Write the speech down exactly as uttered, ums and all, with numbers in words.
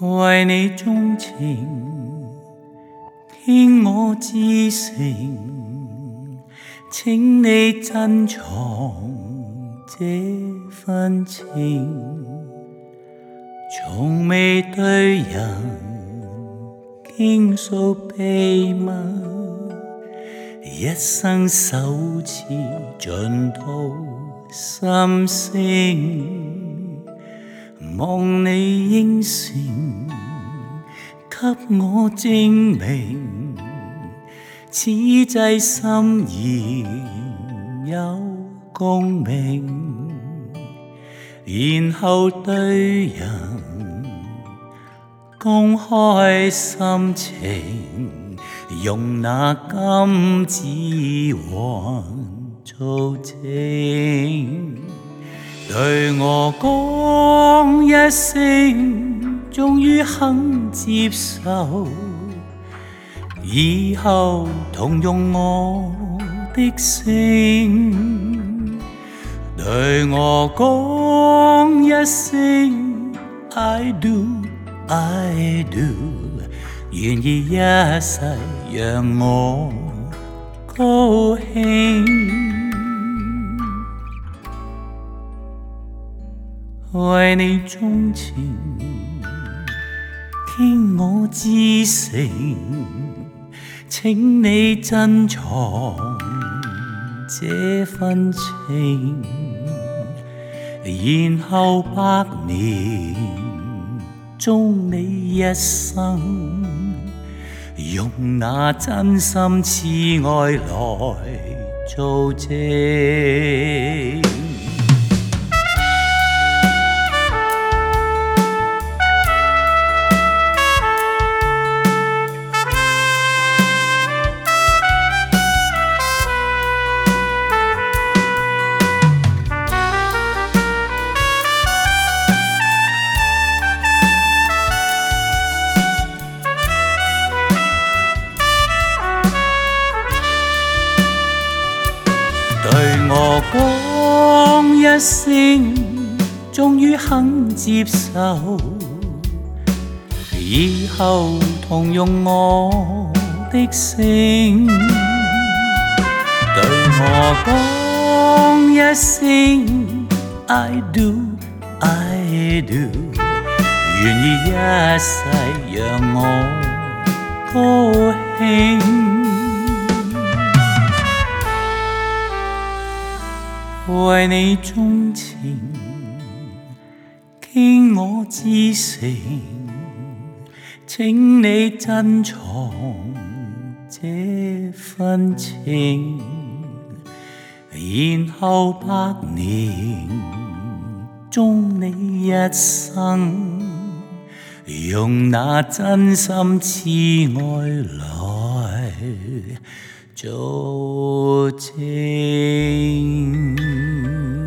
為你鍾情，傾我至誠，請你珍藏這份情，從未對人傾訴秘密，一生首次盡吐心聲。望你應承，給我證明，此際心意有共鳴，然後對人公開心情，用那金指環做證。對我講一聲，終於肯接受，以後同用我的姓。對我講一聲 I do I do， 願意一世讓我高興。為你鍾情，傾我至誠，請你珍藏這份情，然後百年終你一生，用那真心痴愛來做證。對我講一聲，終於肯接受，以後同用我的姓。對我講一聲 I do I do， 願意一世讓我高興。為你鍾情，傾我至誠，請你珍藏這份情，然後百年終你一生，用那真心痴愛來做證。